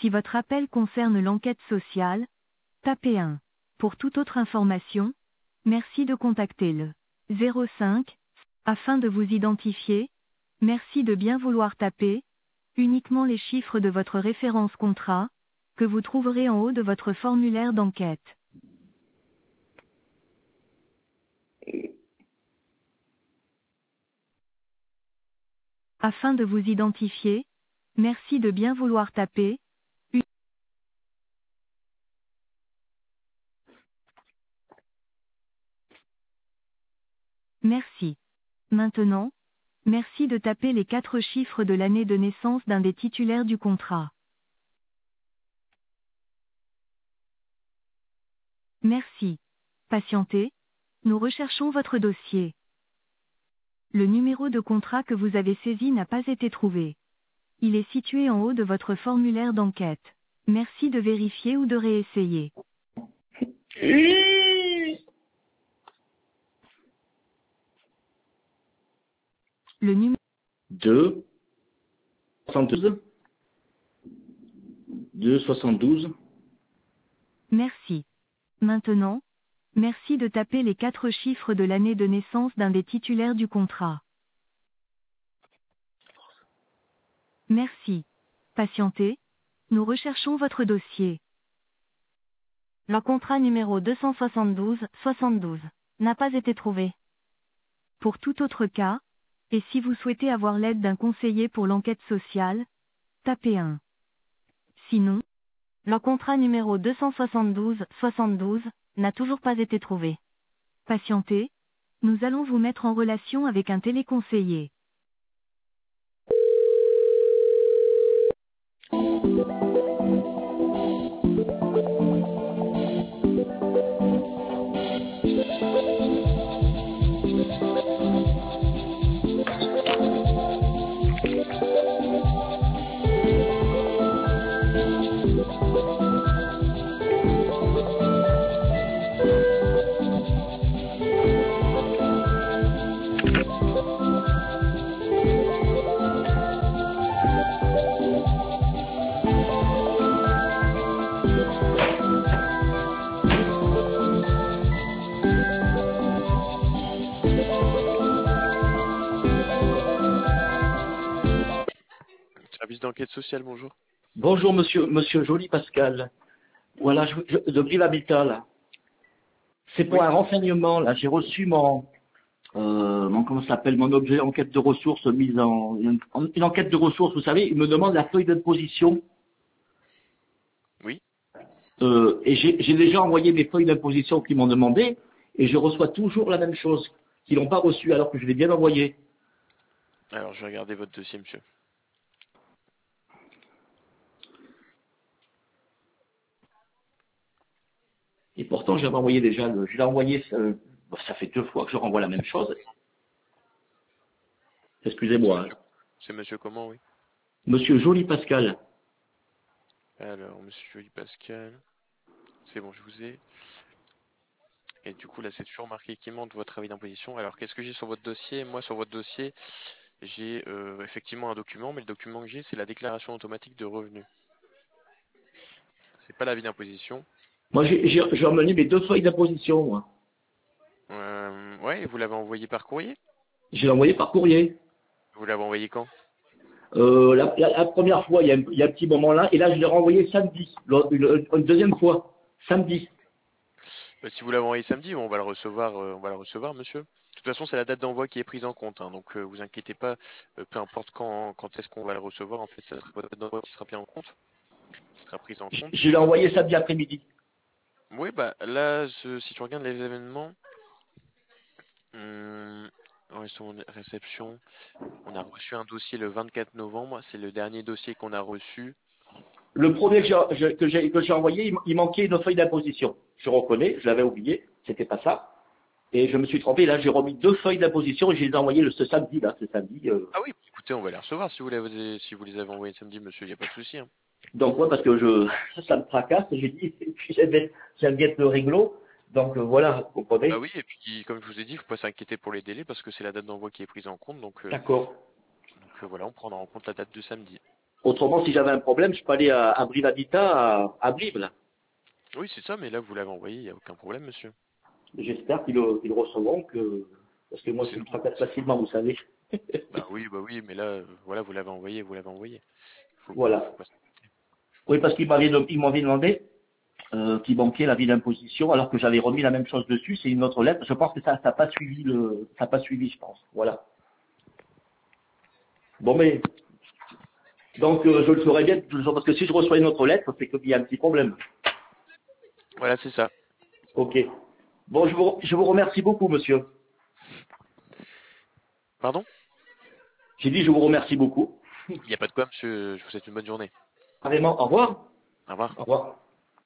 Si votre appel concerne l'enquête sociale, tapez 1. Pour toute autre information, merci de contacter le 05. Afin de vous identifier, merci de bien vouloir taper uniquement les chiffres de votre référence contrat, que vous trouverez en haut de votre formulaire d'enquête. Afin de vous identifier, merci de bien vouloir taper. Merci. Maintenant, merci de taper les 4 chiffres de l'année de naissance d'un des titulaires du contrat. Merci. Patientez, nous recherchons votre dossier. Le numéro de contrat que vous avez saisi n'a pas été trouvé. Il est situé en haut de votre formulaire d'enquête. Merci de vérifier ou de réessayer. Le numéro 2, 72, 2, 72. Merci. Maintenant, merci de taper les 4 chiffres de l'année de naissance d'un des titulaires du contrat. Merci. Patientez, nous recherchons votre dossier. Le contrat numéro 272-72 n'a pas été trouvé. Pour tout autre cas, et si vous souhaitez avoir l'aide d'un conseiller pour l'enquête sociale, tapez 1. Sinon, le contrat numéro 272-72 n'a toujours pas été trouvé. Patientez, nous allons vous mettre en relation avec un téléconseiller. Service d'enquête sociale, bonjour. Bonjour, monsieur Joly Pascal. Voilà, de Brive Habitat. C'est pour Oui. un renseignement, là. J'ai reçu comment ça s'appelle, mon objet enquête de ressources mise une enquête de ressources, vous savez, il me demande la feuille d'imposition. Oui. Et j'ai déjà envoyé mes feuilles d'imposition qu'ils m'ont demandé, et je reçois toujours la même chose, qu'ils n'ont pas reçu alors que je l'ai bien envoyé. Alors, je vais regarder votre dossier, monsieur. Et pourtant, j'avais envoyé déjà, je l'ai envoyé, ça fait 2 fois que je renvoie la même chose. Excusez-moi. Hein. C'est monsieur comment, oui? Monsieur Joly Pascal. Alors, monsieur Joly Pascal. C'est bon, je vous ai. Et du coup, là, c'est toujours marqué qu'il manque votre avis d'imposition. Alors, qu'est-ce que j'ai sur votre dossier? Moi, sur votre dossier, j'ai effectivement un document, mais le document que j'ai, c'est la déclaration automatique de revenus. C'est pas l'avis d'imposition. Moi, j'ai emmené mes 2 feuilles d'imposition, moi. Ouais, et vous l'avez envoyé par courrier? Je l'ai envoyé par courrier. Vous l'avez envoyé quand? La première fois, il y a un petit moment là, et là, je l'ai renvoyé samedi, une deuxième fois, samedi. Si vous l'avez envoyé samedi, on va le recevoir, monsieur. De toute façon, c'est la date d'envoi qui est prise en compte, hein, donc vous inquiétez pas, peu importe quand est-ce qu'on va le recevoir, en fait, ça sera votre date d'envoi qui sera prise en compte, qui sera prise en compte. Je l'ai envoyé samedi après-midi. Oui, bah là, si tu regardes les événements, réception, on a reçu un dossier le 24 novembre, c'est le dernier dossier qu'on a reçu. Le premier que j'ai envoyé, il manquait une feuille d'imposition. Je reconnais, je l'avais oublié, c'était pas ça. Et je me suis trompé, là, j'ai remis 2 feuilles d'imposition et je les ai envoyées ce samedi, là, ce samedi. Ah oui, écoutez, on va les recevoir si vous les avez envoyés samedi, monsieur, il n'y a pas de souci. Hein. Donc, ouais, parce que ça me tracasse, j'ai dit, et puis j'aime bien être le réglo. Donc, voilà, vous Bah comprenez? oui, et puis comme je vous ai dit, il ne faut pas s'inquiéter pour les délais parce que c'est la date d'envoi qui est prise en compte, donc D'accord. voilà, on prendra en compte la date de samedi. Autrement, si j'avais un problème, je peux aller à Brive Habitat, à Brive, là. Oui, c'est ça, mais là, vous l'avez envoyé, il n'y a aucun problème, monsieur. J'espère qu'ils le recevront, parce que moi, C'est je me nous. tracasse facilement, vous savez. Bah oui, mais là, voilà, vous l'avez envoyé, vous l'avez envoyé. Faut Voilà. pas. Oui, parce ils m'avaient demandé qui manquait l'avis d'imposition, alors que j'avais remis la même chose dessus, c'est une autre lettre. Je pense que ça n'a pas suivi ça n'a pas suivi, je pense. Voilà. Bon, mais donc je le ferai bien, parce que si je reçois une autre lettre, c'est qu'il y a un petit problème. Voilà, c'est ça. Ok. Bon, je vous remercie beaucoup, monsieur. Pardon? J'ai dit je vous remercie beaucoup. Il n'y a pas de quoi, monsieur. Je vous souhaite une bonne journée. Vraiment, au revoir. Au revoir. Au revoir.